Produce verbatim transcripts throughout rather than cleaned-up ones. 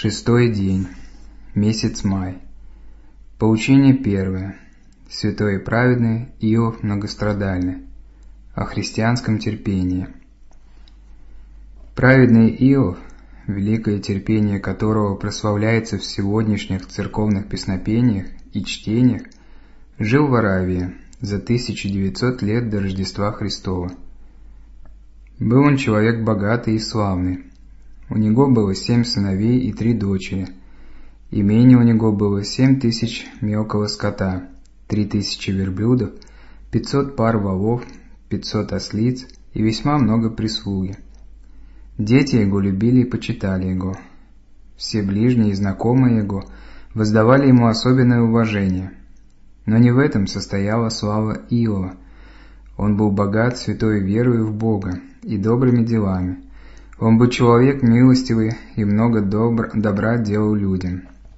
Шестой день. Месяц май. Поучение первое. Святой и праведный Иов Многострадальный. О христианском терпении. Праведный Иов, великое терпение которого прославляется в сегодняшних церковных песнопениях и чтениях, жил в Аравии за тысячу девятьсот лет до Рождества Христова. Был он человек богатый и славный. У него было семь сыновей и три дочери. Имение у него было семь тысяч мелкого скота, три тысячи верблюдов, пятьсот пар волов, пятьсот ослиц и весьма много прислуги. Дети его любили и почитали его. Все ближние и знакомые его воздавали ему особенное уважение. Но не в этом состояла слава Иова. Он был богат святой верою в Бога и добрыми делами. Он был человек милостивый и много добр, добра делал людям.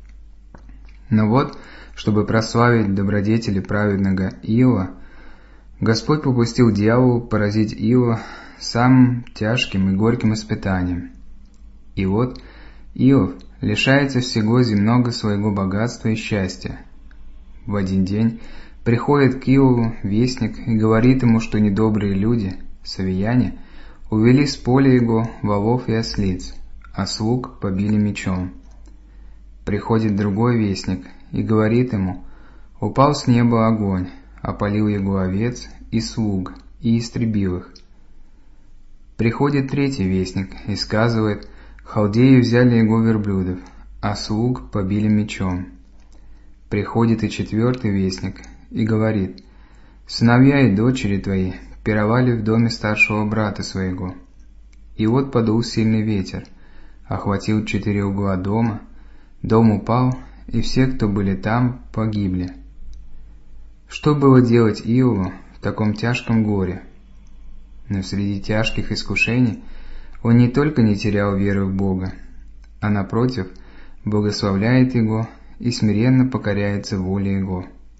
Но вот, чтобы прославить добродетели праведного Иова, Господь попустил дьяволу поразить Иова самым тяжким и горьким испытанием. И вот Иов лишается всего земного своего богатства и счастья. В один день приходит к Иову вестник и говорит ему, что недобрые люди, савияне, увели с поля его волов и ослиц, а слуг побили мечом. Приходит другой вестник и говорит ему: упал с неба огонь, опалил его овец и слуг, и истребил их. Приходит третий вестник и сказывает: халдеи взяли его верблюдов, а слуг побили мечом. Приходит и четвертый вестник и говорит: сыновья и дочери твои пировали в доме старшего брата своего. И вот подул сильный ветер, охватил четыре угла дома, дом упал, и все, кто были там, погибли. Что было делать Иову в таком тяжком горе? Но среди тяжких искушений он не только не терял веры в Бога, а напротив, благословляет Его и смиренно покоряется воле Его.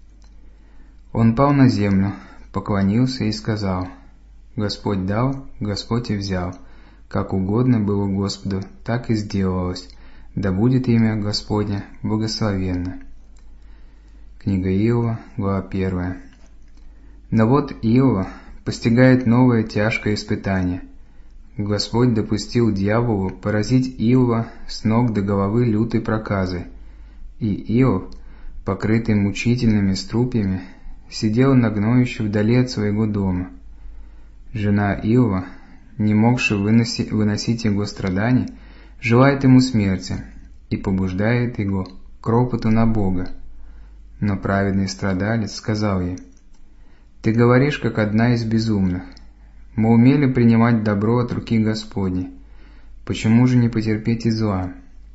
Он пал на землю, поклонился и сказал: Господь дал, Господь и взял, как угодно было Господу, так и сделалось, да будет имя Господне благословенно. Книга Иова, глава первая. Но вот Иова постигает новое тяжкое испытание. Господь допустил дьяволу поразить Иова с ног до головы лютой проказой, и Иов, покрытый мучительными струпьями, сидел на гноище вдали от своего дома. Жена Иова, не могши выносить, выносить его страданий, желает ему смерти и побуждает его к ропоту на Бога. Но праведный страдалец сказал ей: «Ты говоришь, как одна из безумных. Мы умели принимать добро от руки Господней. Почему же не потерпеть и зла?»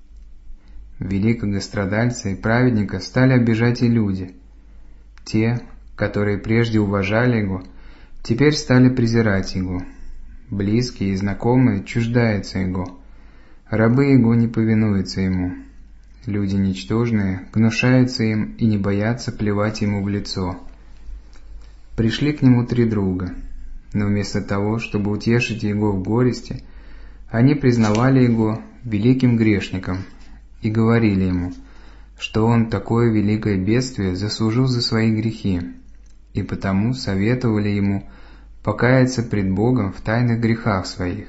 Великого страдальца и праведника стали обижать и люди. Те, которые прежде уважали его, теперь стали презирать его. Близкие и знакомые чуждаются его. Рабы его не повинуются ему. Люди ничтожные гнушаются им и не боятся плевать ему в лицо. Пришли к нему три друга, но вместо того, чтобы утешить его в горести, они признавали его великим грешником и говорили ему, что он такое великое бедствие заслужил за свои грехи, и потому советовали ему покаяться пред Богом в тайных грехах своих.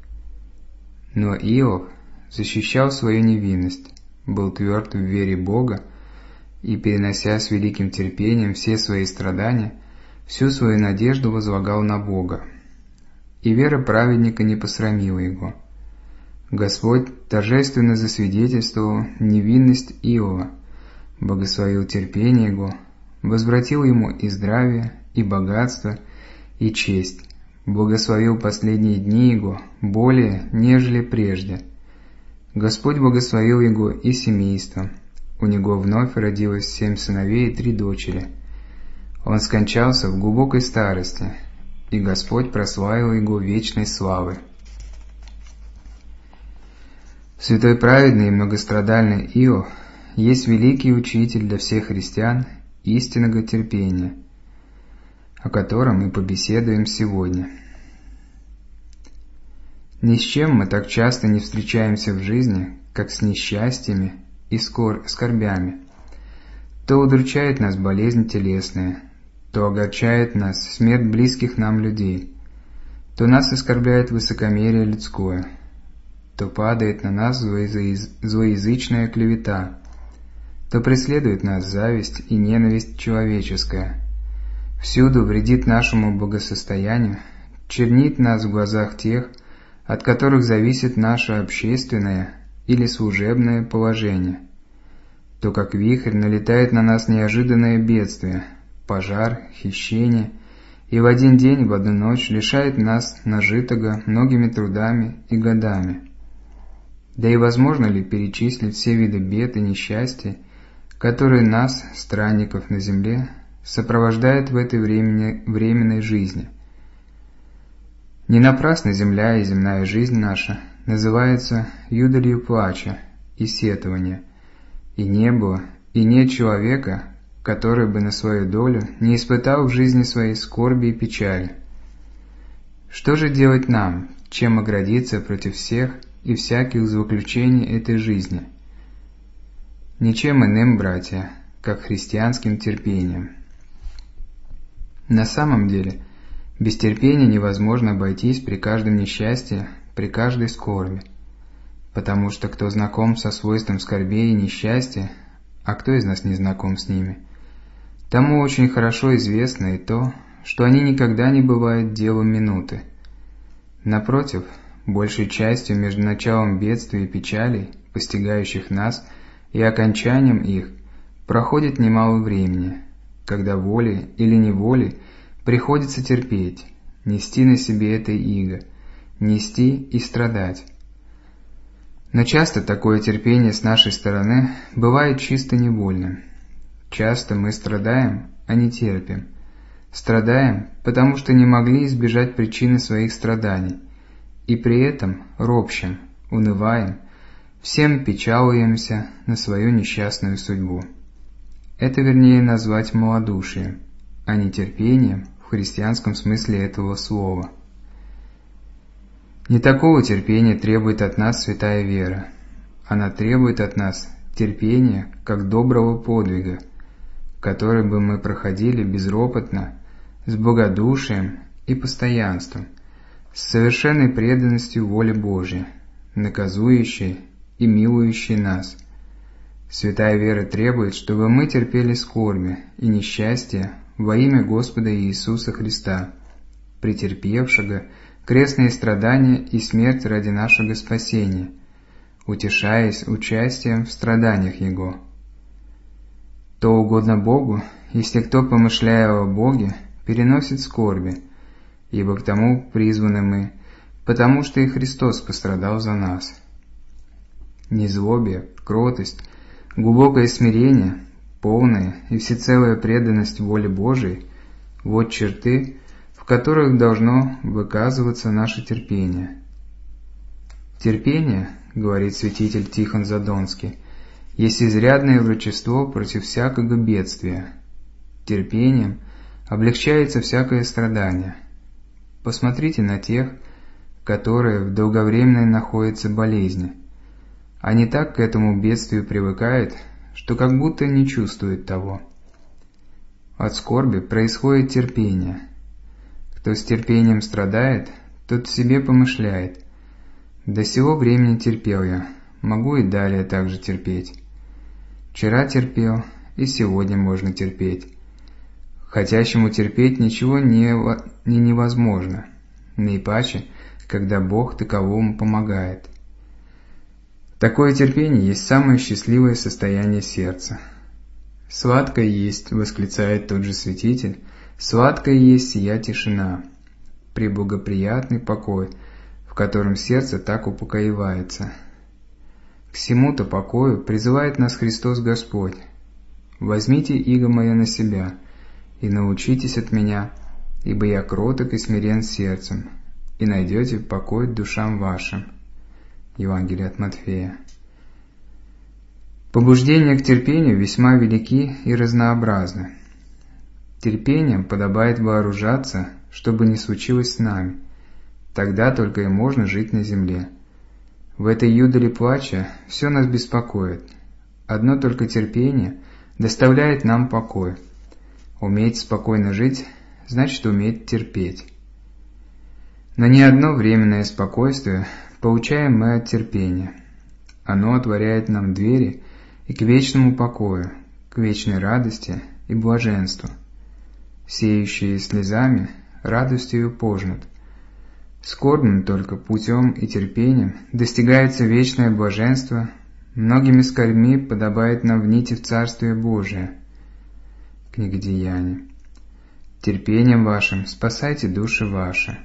Но Иов защищал свою невинность, был тверд в вере Бога и, перенося с великим терпением все свои страдания, всю свою надежду возлагал на Бога. И вера праведника не посрамила его. Господь торжественно засвидетельствовал невинность Иова, благословил терпение его, возвратил ему и здравие, и богатство, и честь, благословил последние дни его более, нежели прежде. Господь благословил его и семейство. У него вновь родилось семь сыновей и три дочери. Он скончался в глубокой старости, и Господь прославил его вечной славой. Святой праведный и многострадальный Иов есть великий учитель для всех христиан истинного терпения, о котором мы побеседуем сегодня. Ни с чем мы так часто не встречаемся в жизни, как с несчастьями и скор- скорбями. То удручает нас болезнь телесная, то огорчает нас смерть близких нам людей, то нас оскорбляет высокомерие людское, то падает на нас злоязычная клевета, то преследует нас зависть и ненависть человеческая, всюду вредит нашему благосостоянию, чернит нас в глазах тех, от которых зависит наше общественное или служебное положение, то как вихрь налетает на нас неожиданное бедствие, пожар, хищение, и в один день, в одну ночь лишает нас нажитого многими трудами и годами. Да и возможно ли перечислить все виды бед и несчастья, которые нас, странников на земле, сопровождают в этой времени, временной жизни? Не напрасно земля и земная жизнь наша называется юдолью плача и сетования, и не было, и нет человека, который бы на свою долю не испытал в жизни своей скорби и печали. Что же делать нам, чем оградиться против всех и всяких злоключений этой жизни? Ничем иным, братья, как христианским терпением. На самом деле, без терпения невозможно обойтись при каждом несчастье, при каждой скорби, потому что кто знаком со свойством скорбей и несчастья, а кто из нас не знаком с ними, тому очень хорошо известно и то, что они никогда не бывают делом минуты. Напротив, большей частью между началом бедствий и печалей, постигающих нас, и окончанием их, проходит немало времени, когда волей или неволей приходится терпеть, нести на себе это иго, нести и страдать. Но часто такое терпение с нашей стороны бывает чисто невольным. Часто мы страдаем, а не терпим. Страдаем, потому что не могли избежать причины своих страданий, и при этом ропщем, унываем, всем печалуемся на свою несчастную судьбу. Это вернее назвать малодушием, а не терпением в христианском смысле этого слова. Не такого терпения требует от нас святая вера. Она требует от нас терпения как доброго подвига, который бы мы проходили безропотно, с благодушием и постоянством, с совершенной преданностью воле Божьей, наказующей и милующей нас. Святая вера требует, чтобы мы терпели скорби и несчастья во имя Господа Иисуса Христа, претерпевшего крестные страдания и смерть ради нашего спасения, утешаясь участием в страданиях Его. То угодно Богу, если кто, помышляя о Боге, переносит скорби, ибо к тому призваны мы, потому что и Христос пострадал за нас. Незлобие, кротость, глубокое смирение, полная и всецелая преданность воле Божией – вот черты, в которых должно выказываться наше терпение. Терпение, говорит святитель Тихон Задонский, есть изрядное врачество против всякого бедствия. Терпением облегчается всякое страдание. Посмотрите на тех, которые в долговременной находятся болезни. Они так к этому бедствию привыкают, что как будто не чувствуют того. От скорби происходит терпение. Кто с терпением страдает, тот в себе помышляет: до сего времени терпел я, могу и далее так же терпеть. Вчера терпел, и сегодня можно терпеть. Хотящему терпеть ничего не, не невозможно, наипаче, когда Бог таковому помогает. Такое терпение есть самое счастливое состояние сердца. «Сладкое есть», — восклицает тот же святитель, — «сладкая есть сия тишина, преблагоприятный покой, в котором сердце так упокоивается». К сему-то покою призывает нас Христос Господь: «Возьмите иго мое на себя, и научитесь от меня, ибо я кроток и смирен сердцем, и найдете покой душам вашим». Евангелие от Матфея. Побуждения к терпению весьма велики и разнообразны. Терпением подобает вооружаться, чтобы не случилось с нами. Тогда только и можно жить на земле. В этой юдоле плача все нас беспокоит. Одно только терпение доставляет нам покой. Уметь спокойно жить – значит уметь терпеть. Но не одно временное спокойствие получаем мы от терпения. Оно отворяет нам двери и к вечному покою, к вечной радости и блаженству. Сеющие слезами радостью пожнут. Скорбным только путем и терпением достигается вечное блаженство, многими скорбьми подобает нам внить в Царствие Божие. Книга Деяний. Терпением вашим спасайте души ваши.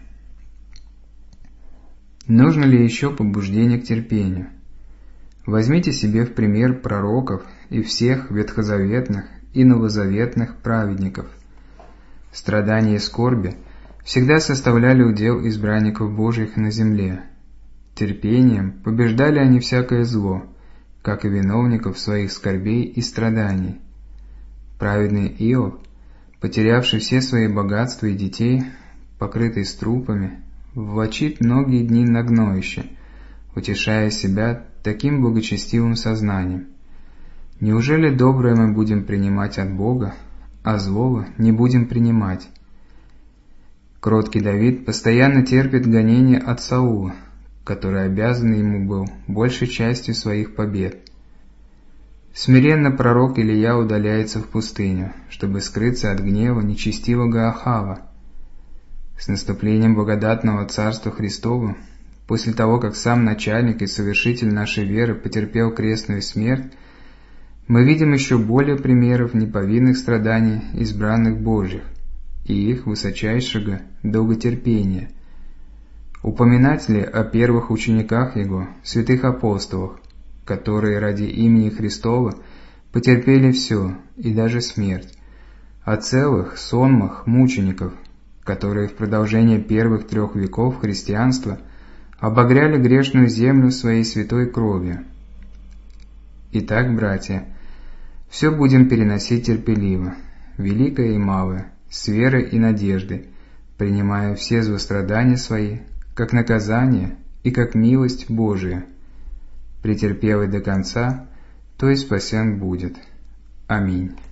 Нужно ли еще побуждение к терпению? Возьмите себе в пример пророков и всех ветхозаветных и новозаветных праведников. Страдания и скорби всегда составляли удел избранников Божьих на земле. Терпением побеждали они всякое зло, как и виновников своих скорбей и страданий. Праведный Иов, потерявший все свои богатства и детей, покрытый струпами, влачит многие дни на гноище, утешая себя таким благочестивым сознанием. Неужели доброе мы будем принимать от Бога, а злого не будем принимать? Кроткий Давид постоянно терпит гонения от Саула, который обязан ему был большей частью своих побед. Смиренно пророк Илия удаляется в пустыню, чтобы скрыться от гнева нечестивого Ахава. С наступлением благодатного Царства Христова, после того, как сам начальник и совершитель нашей веры потерпел крестную смерть, мы видим еще более примеров неповинных страданий избранных Божьих и их высочайшего долготерпения. Упоминать ли о первых учениках Его, святых апостолах, которые ради имени Христова потерпели все, и даже смерть, о целых сонмах мучеников, которые в продолжение первых трех веков христианства обогряли грешную землю своей святой кровью. Итак, братья, все будем переносить терпеливо, великое и малое, с верой и надеждой, принимая все злострадания свои, как наказание и как милость Божия. Претерпелый до конца, то и спасен будет. Аминь.